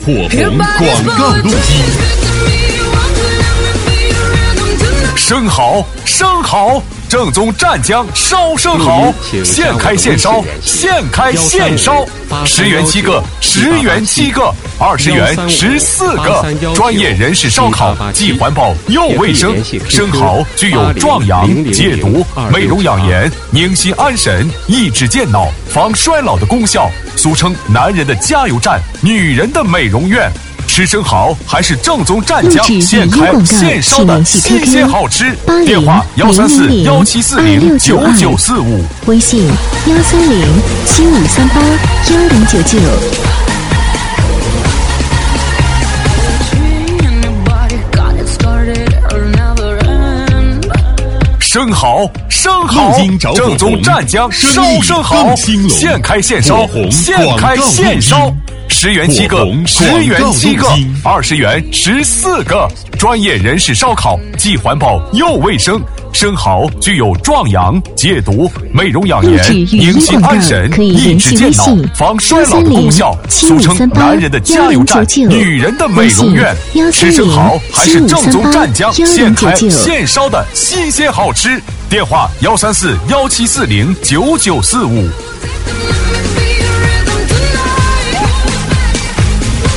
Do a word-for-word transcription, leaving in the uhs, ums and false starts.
火红广告录机。 生蚝，生蚝，正宗湛江烧生蚝，现开现烧，现开现烧，十元七个，十元七个，二十元十四个。专业人士烧烤，既环保又卫生。生蚝具有壮阳、解毒、美容养颜、宁心安神、益智健脑、防衰老的功效，俗称男人的加油站，女人的美容院。吃生蚝还是正宗湛江现开现烧的新鲜好吃。电话幺三四幺七四零九九四五， 微信幺三零七五三八幺零九九。 生蚝，生蚝，正宗湛江烧生蚝，现开现烧，现开现烧。十元七个，十元七个，二十元十四个。专业人士烧烤，既环保又卫生。生蚝具有壮阳、解毒、美容养颜、宁心安神、益智健脑、防衰老的功效，俗称男人的加油站，女人的美容院。吃生蚝还是正宗湛江现开现烧的新鲜好吃。电话幺三四幺七四零九九四五。